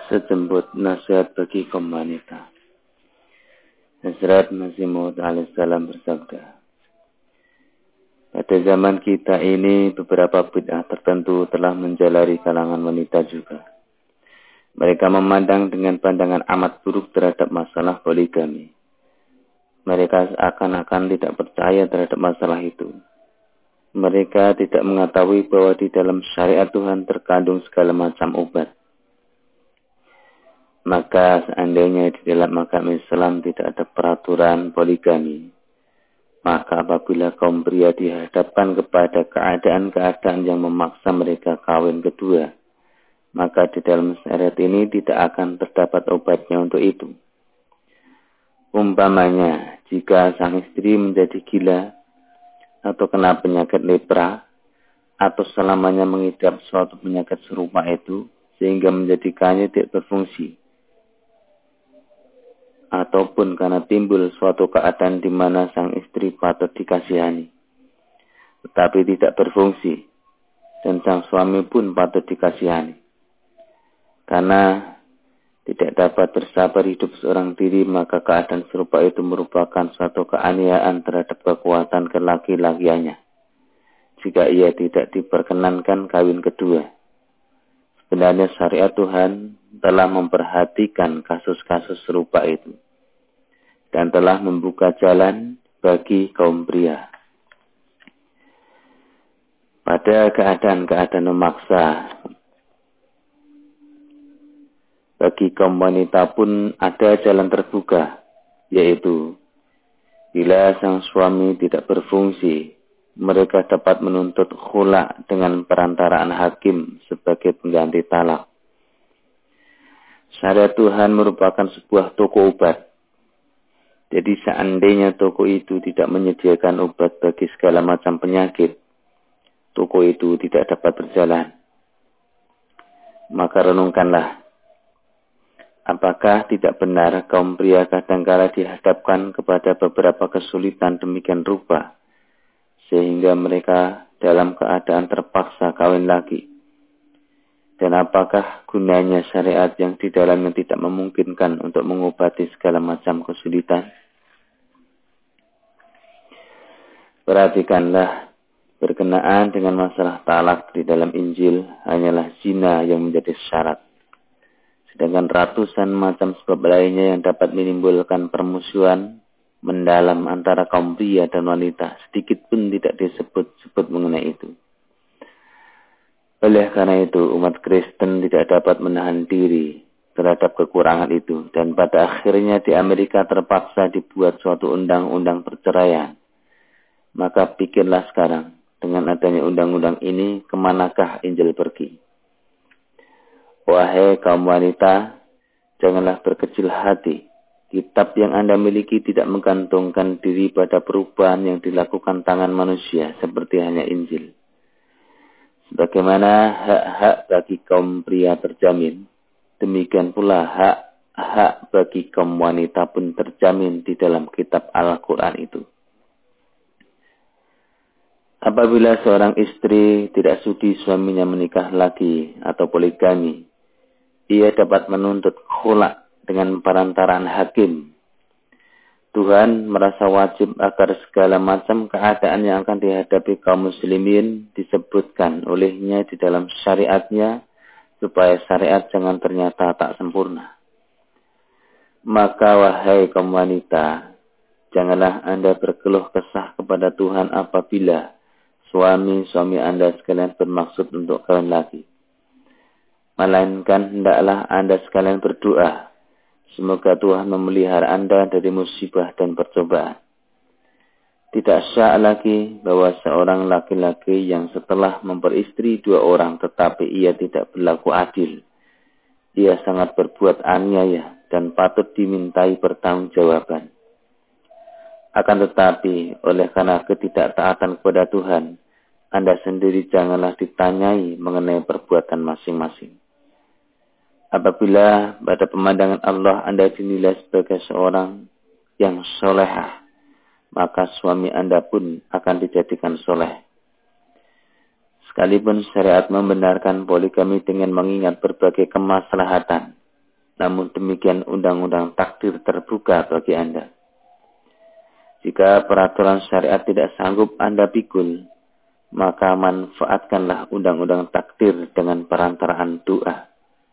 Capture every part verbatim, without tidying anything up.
Sejemput nasihat bagi kaum wanita. Hazrat Masih Maud alaihissalam bersabda, pada zaman kita ini beberapa bid'ah tertentu telah menjalari kalangan wanita juga. Mereka memandang dengan pandangan amat buruk terhadap masalah poligami. Mereka seakan-akan tidak percaya terhadap masalah itu. Mereka tidak mengetahui bahwa di dalam syariat Tuhan terkandung segala macam obat. Maka seandainya di dalam agama Islam tidak ada peraturan poligami, maka apabila kaum pria dihadapkan kepada keadaan-keadaan yang memaksa mereka kawin kedua, maka di dalam syariat ini tidak akan terdapat obatnya untuk itu. Umpamanya, jika sang istri menjadi gila, atau kena penyakit lepra, atau selamanya mengidap suatu penyakit serupa itu, sehingga menjadikannya tidak berfungsi, ataupun karena timbul suatu keadaan di mana sang istri patut dikasihani, tetapi tidak berfungsi, dan sang suami pun patut dikasihani. Karena tidak dapat bersabar hidup seorang diri, maka keadaan serupa itu merupakan suatu keaniayaan terhadap kekuatan kelaki-lakiannya, jika ia tidak diperkenankan kawin kedua. Sebenarnya syariat Tuhan telah memperhatikan kasus-kasus serupa itu dan telah membuka jalan bagi kaum pria. Pada keadaan-keadaan memaksa, bagi kaum wanita pun ada jalan terbuka, yaitu bila sang suami tidak berfungsi, mereka dapat menuntut khula dengan perantaraan hakim sebagai pengganti talak. Syariat Tuhan merupakan sebuah toko obat. Jadi seandainya toko itu tidak menyediakan obat bagi segala macam penyakit, toko itu tidak dapat berjalan. Maka renungkanlah, apakah tidak benar kaum pria kadangkala dihadapkan kepada beberapa kesulitan demikian rupa, sehingga mereka dalam keadaan terpaksa kawin lagi? Dan apakah gunanya syariat yang di dalamnya tidak memungkinkan untuk mengobati segala macam kesulitan? Perhatikanlah, berkenaan dengan masalah talak di dalam Injil hanyalah zina yang menjadi syarat. Sedangkan ratusan macam sebab lainnya yang dapat menimbulkan permusuhan mendalam antara kaum pria dan wanita, sedikit pun tidak disebut-sebut mengenai itu. Oleh karena itu, umat Kristen tidak dapat menahan diri terhadap kekurangan itu, dan pada akhirnya di Amerika terpaksa dibuat suatu undang-undang perceraian. Maka pikirlah sekarang, dengan adanya undang-undang ini, kemanakah Injil pergi? Wahai kaum wanita, janganlah berkecil hati. Kitab yang Anda miliki tidak menggantungkan diri pada perubahan yang dilakukan tangan manusia, seperti hanya Injil. Sebagaimana hak-hak bagi kaum pria terjamin, demikian pula hak-hak bagi kaum wanita pun terjamin di dalam kitab Al-Quran itu. Apabila seorang istri tidak sudi suaminya menikah lagi atau poligami, ia dapat menuntut khula dengan perantaraan hakim. Tuhan merasa wajib agar segala macam keadaan yang akan dihadapi kaum muslimin disebutkan olehnya di dalam syariatnya, supaya syariat jangan ternyata tak sempurna. Maka wahai kaum wanita, janganlah Anda berkeluh kesah kepada Tuhan apabila suami-suami Anda sekalian bermaksud untuk kawin lagi. Melainkan hendaklah Anda sekalian berdoa, semoga Tuhan memelihara Anda dari musibah dan percobaan. Tidak syak lagi bahwa seorang laki-laki yang setelah memperistri dua orang tetapi ia tidak berlaku adil, ia sangat berbuat aniaya dan patut dimintai pertanggungjawaban. Akan tetapi, oleh karena ketidaktaatan kepada Tuhan, Anda sendiri janganlah ditanyai mengenai perbuatan masing-masing. Apabila pada pemandangan Allah Anda dinilai sebagai seorang yang solehah, maka suami Anda pun akan dijadikan soleh. Sekalipun syariat membenarkan poligami dengan mengingat berbagai kemaslahatan, Namun demikian undang-undang takdir terbuka bagi Anda. Jika peraturan syariat tidak sanggup Anda pikul, maka manfaatkanlah undang-undang takdir dengan perantaraan doa.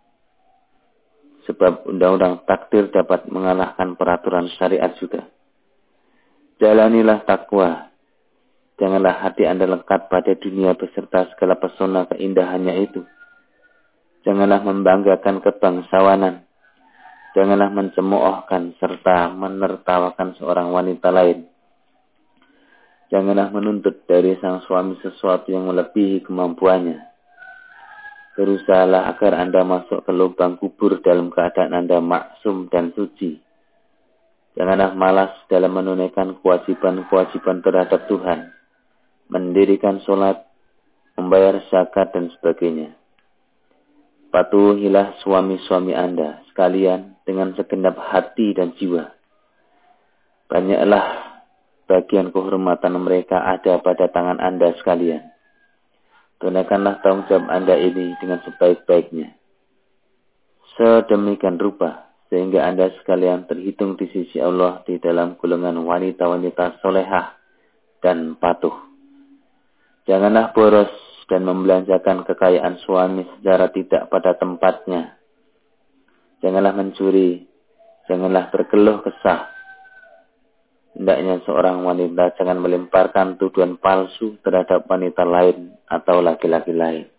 Sebab undang-undang takdir dapat mengalahkan peraturan syariat juga. Jalanilah takwa. Janganlah hati Anda lekat pada dunia beserta segala pesona keindahannya itu. Janganlah membanggakan kebangsawanan. Janganlah mencemoohkan serta menertawakan seorang wanita lain. Janganlah menuntut dari sang suami sesuatu yang melebihi kemampuannya. Berusahalah agar Anda masuk ke lubang kubur dalam keadaan Anda maksum dan suci. Janganlah malas dalam menunaikan kewajiban-kewajiban terhadap Tuhan, mendirikan sholat, membayar zakat dan sebagainya. Patuhilah suami-suami Anda sekalian dengan segenap hati dan jiwa. Banyaklah bagian kehormatan mereka ada pada tangan Anda sekalian. Tunaikanlah tanggung jawab Anda ini dengan sebaik-baiknya. Sedemikian rupa, sehingga Anda sekalian terhitung di sisi Allah di dalam golongan wanita-wanita solehah dan patuh. Janganlah boros dan membelanjakan kekayaan suami secara tidak pada tempatnya. Janganlah mencuri, janganlah berkeluh kesah. Hendaknya seorang wanita jangan melemparkan tuduhan palsu terhadap wanita lain atau laki-laki lain.